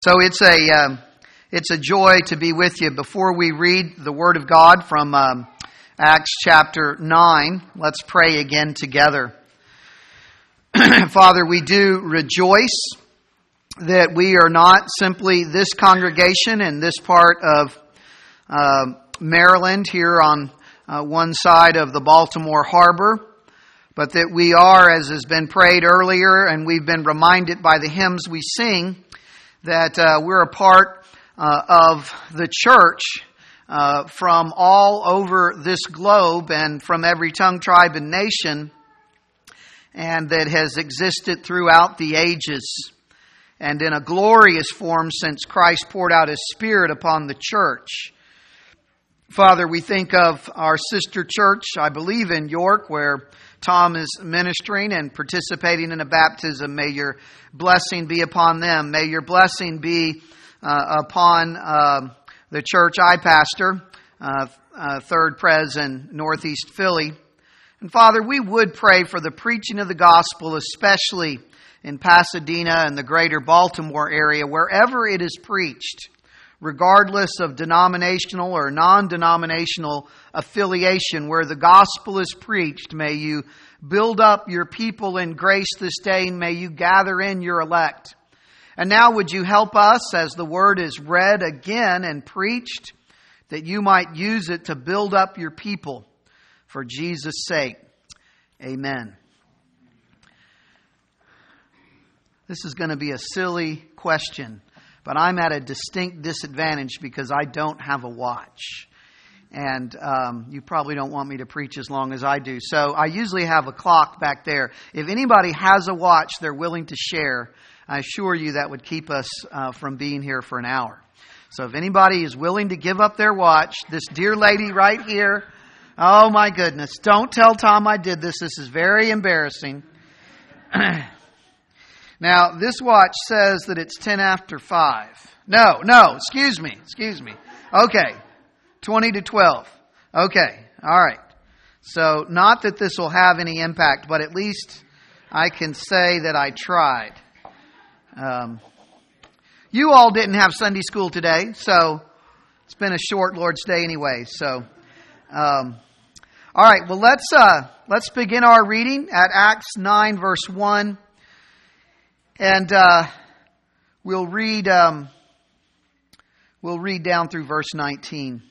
So it's a joy to be with you. Before we read the Word of God from Acts chapter 9, let's pray again together. Father, we do rejoice that we are not simply this congregation in this part of Maryland here on one side of the Baltimore Harbor, but that we are, as has been prayed earlier, and we've been reminded by the hymns we sing, that we're a part of the church from all over this globe and from every tongue, tribe, and nation, and that has existed throughout the ages and in a glorious form since Christ poured out His Spirit upon the church. Father, we think of our sister church, I believe in York, where Tom is ministering and participating in a baptism. May your blessing be upon them. May your blessing be upon the church I pastor, Third Pres in Northeast Philly. And Father, we would pray for the preaching of the gospel, especially in Pasadena and the greater Baltimore area, wherever it is preached, regardless of denominational or non-denominational affiliation, where the gospel is preached. May you build up your people in grace this day, and may you gather in your elect. And now would you help us as the word is read again and preached, that you might use it to build up your people for Jesus' sake. Amen. This is going to be a silly question, but I'm at a distinct disadvantage because I don't have a watch. And you probably don't want me to preach as long as I do. So I usually have a clock back there. If anybody has a watch they're willing to share, I assure you that would keep us from being here for an hour. So if anybody is willing to give up their watch, this dear lady right here, oh my goodness, don't tell Tom I did this. This is very embarrassing. Now, this watch says that it's 10 after 5. No, excuse me. Okay, 20 to 12. Okay, all right. So, not that this will have any impact, but at least I can say that I tried. You all didn't have Sunday school today, so it's been a short Lord's Day anyway. So, all right. Well, let's begin our reading at Acts 9, verse 1. And we'll read down through verse 19.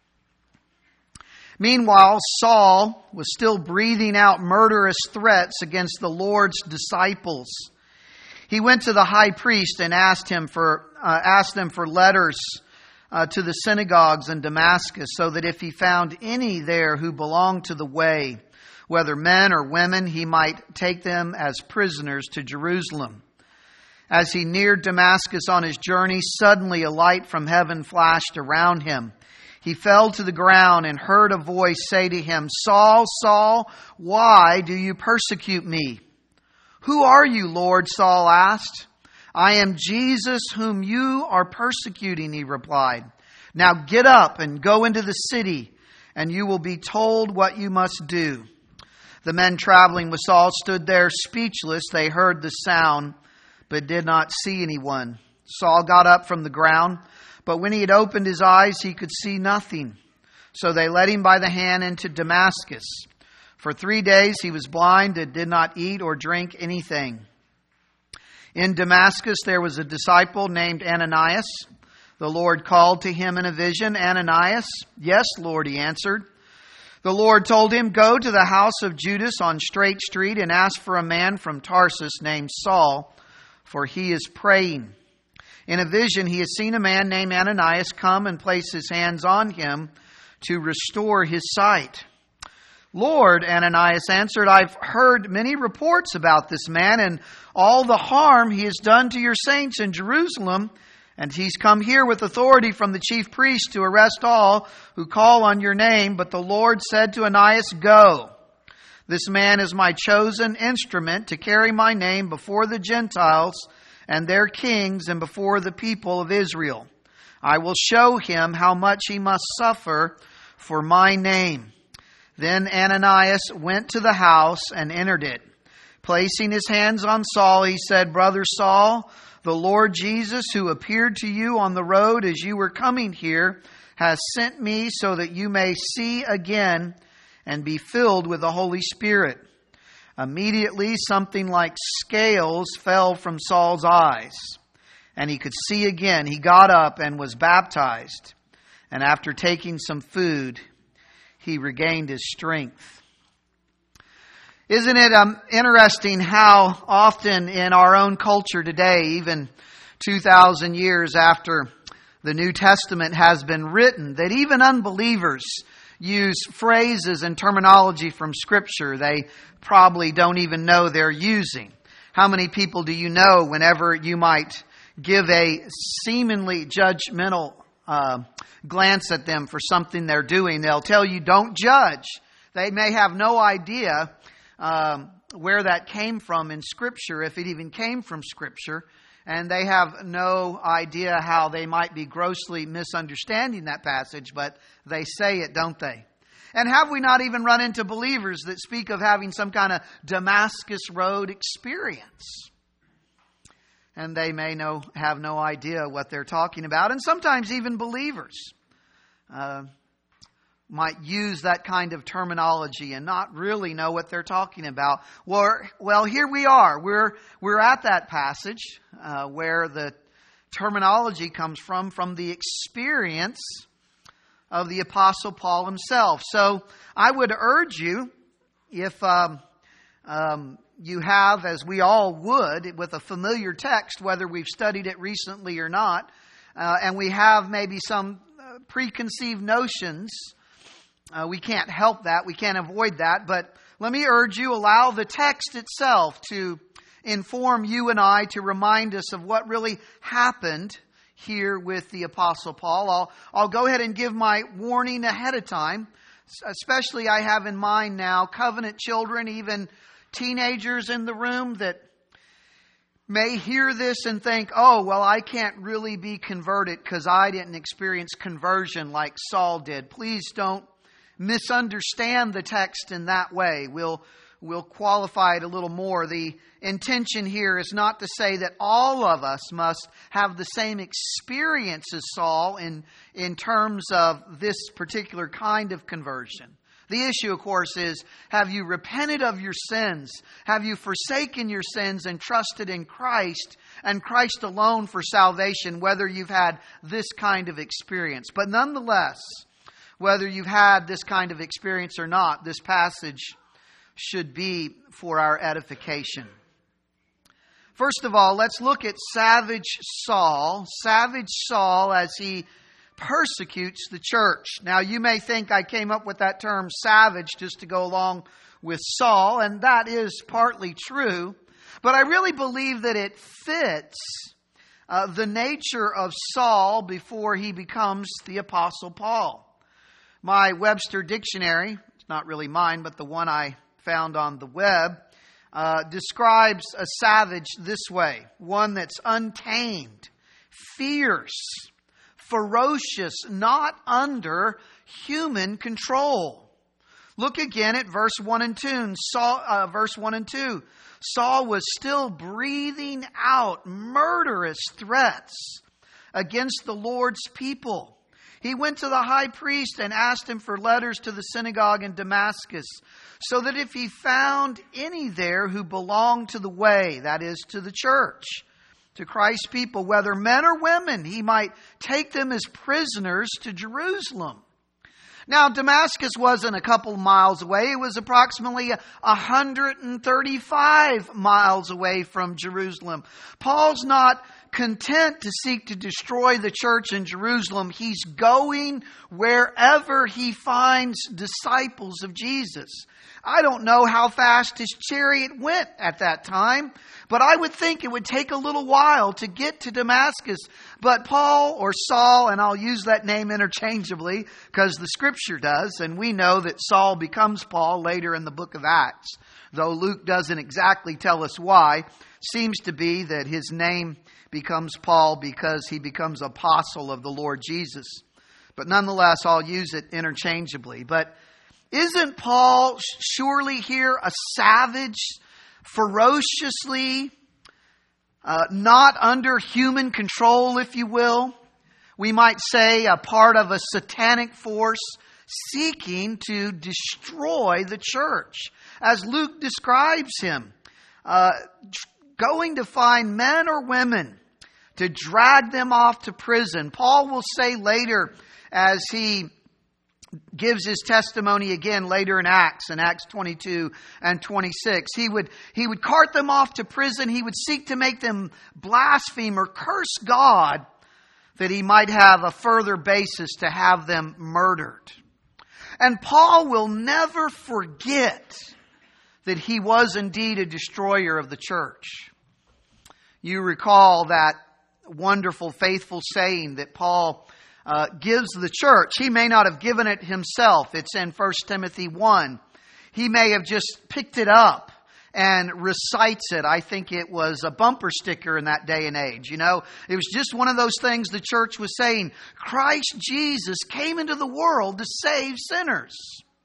Meanwhile, Saul was still breathing out murderous threats against the Lord's disciples. He went to the high priest and asked them for letters to the synagogues in Damascus, so that if he found any there who belonged to the way, whether men or women, he might take them as prisoners to Jerusalem. As he neared Damascus on his journey, suddenly a light from heaven flashed around him. He fell to the ground and heard a voice say to him, "Saul, Saul, why do you persecute me?" "Who are you, Lord?" Saul asked. "I am Jesus whom you are persecuting," he replied. "Now get up and go into the city, and you will be told what you must do." The men traveling with Saul stood there speechless. They heard the sound, but did not see anyone. Saul got up from the ground, but when he had opened his eyes, he could see nothing. So they led him by the hand into Damascus. For 3 days he was blind and did not eat or drink anything. In Damascus there was a disciple named Ananias. The Lord called to him in a vision, "Ananias?" "Yes, Lord," he answered. The Lord told him, "Go to the house of Judas on Straight Street and ask for a man from Tarsus named Saul, for he is praying. In a vision he has seen a man named Ananias come and place his hands on him to restore his sight." "Lord," Ananias answered, "I've heard many reports about this man and all the harm he has done to your saints in Jerusalem, and he's come here with authority from the chief priest to arrest all who call on your name." But the Lord said to Ananias, "Go. This man is my chosen instrument to carry my name before the Gentiles and their kings and before the people of Israel. I will show him how much he must suffer for my name." Then Ananias went to the house and entered it. Placing his hands on Saul, he said, "Brother Saul, The Lord Jesus, who appeared to you on the road as you were coming here, has sent me so that you may see again and be filled with the Holy Spirit." Immediately something like scales fell from Saul's eyes, and he could see again. He got up and was baptized. And after taking some food, he regained his strength. Isn't it interesting how often in our own culture today, even 2,000 years after the New Testament has been written, that even unbelievers use phrases and terminology from Scripture they probably don't even know they're using? How many people do you know whenever you might give a seemingly judgmental glance at them for something they're doing, they'll tell you, "Don't judge." They may have no idea where that came from in Scripture, if it even came from Scripture, and they have no idea how they might be grossly misunderstanding that passage, but they say it, don't they? And have we not even run into believers that speak of having some kind of Damascus Road experience? And they may have no idea what they're talking about. And sometimes even believers might use that kind of terminology and not really know what they're talking about. Well, here we are. We're at that passage where the terminology comes from the experience of the Apostle Paul himself. So I would urge you, if you have, as we all would, with a familiar text, whether we've studied it recently or not, and we have maybe some preconceived notions, we can't help that, we can't avoid that, but let me urge you, allow the text itself to inform you and I, to remind us of what really happened here with the Apostle Paul. I'll go ahead and give my warning ahead of time. Especially I have in mind now covenant children, even teenagers in the room that may hear this and think, "Oh, well, I can't really be converted because I didn't experience conversion like Saul did." Please don't misunderstand the text in that way. We'll qualify it a little more. The intention here is not to say that all of us must have the same experience as Saul in terms of this particular kind of conversion. The issue, of course, is, have you repented of your sins? Have you forsaken your sins and trusted in Christ and Christ alone for salvation, whether you've had this kind of experience? But nonetheless, whether you've had this kind of experience or not, this passage should be for our edification. First of all, let's look at savage Saul as he persecutes the church. Now, you may think I came up with that term savage just to go along with Saul, and that is partly true, but I really believe that it fits the nature of Saul before he becomes the Apostle Paul. My Webster dictionary, it's not really mine, but the one I found on the web, describes a savage this way: one that's untamed, fierce, ferocious, not under human control. Look again at verse 1 and 2. Saul was still breathing out murderous threats against the Lord's people. He went to the high priest and asked him for letters to the synagogue in Damascus, so that if he found any there who belonged to the way, that is, to the church, to Christ's people, whether men or women, he might take them as prisoners to Jerusalem. Now, Damascus wasn't a couple miles away. It was approximately 135 miles away from Jerusalem. Paul's not content to seek to destroy the church in Jerusalem. He's going wherever he finds disciples of Jesus. I don't know how fast his chariot went at that time, but I would think it would take a little while to get to Damascus. But Paul, or Saul, and I'll use that name interchangeably because the Scripture does, and we know that Saul becomes Paul later in the book of Acts, though Luke doesn't exactly tell us why. Seems to be that his name becomes Paul because he becomes apostle of the Lord Jesus. But nonetheless, I'll use it interchangeably. But isn't Paul surely here a savage, ferociously not under human control, if you will. We might say a part of a satanic force seeking to destroy the church. As Luke describes him, going to find men or women to drag them off to prison. Paul will say later, as he gives his testimony again later in Acts 22 and 26. He would cart them off to prison. He would seek to make them blaspheme or curse God, that he might have a further basis to have them murdered. And Paul will never forget that he was indeed a destroyer of the church. You recall that wonderful, faithful saying that Paul gives the church. He may not have given it himself. It's in 1 Timothy 1. He may have just picked it up and recites it. I think it was a bumper sticker in that day and age. You know, it was just one of those things the church was saying. Christ Jesus came into the world to save sinners.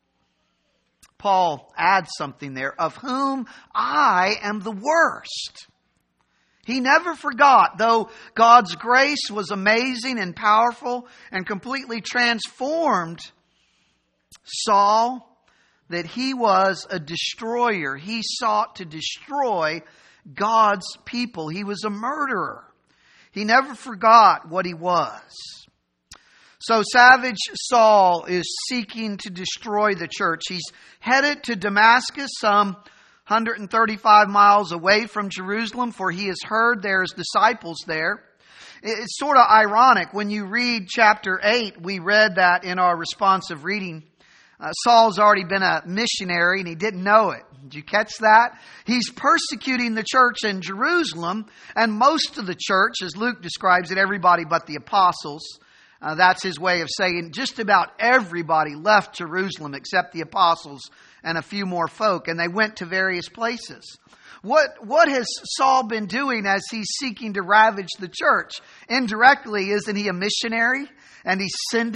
Paul adds something there, of whom I am the worst. He never forgot, though God's grace was amazing and powerful and completely transformed Saul, that he was a destroyer. He sought to destroy God's people. He was a murderer. He never forgot what he was. So savage Saul is seeking to destroy the church. He's headed to Damascus, some 135 miles away from Jerusalem, for he has heard there's disciples there. It's sort of ironic. When you read chapter 8, we read that in our responsive reading. Saul's already been a missionary and he didn't know it. Did you catch that? He's persecuting the church in Jerusalem, and most of the church, as Luke describes it, everybody but the apostles. That's his way of saying just about everybody left Jerusalem except the apostles and a few more folk, and they went to various places. What has Saul been doing as he's seeking to ravage the church? Indirectly, isn't he a missionary? And he's sending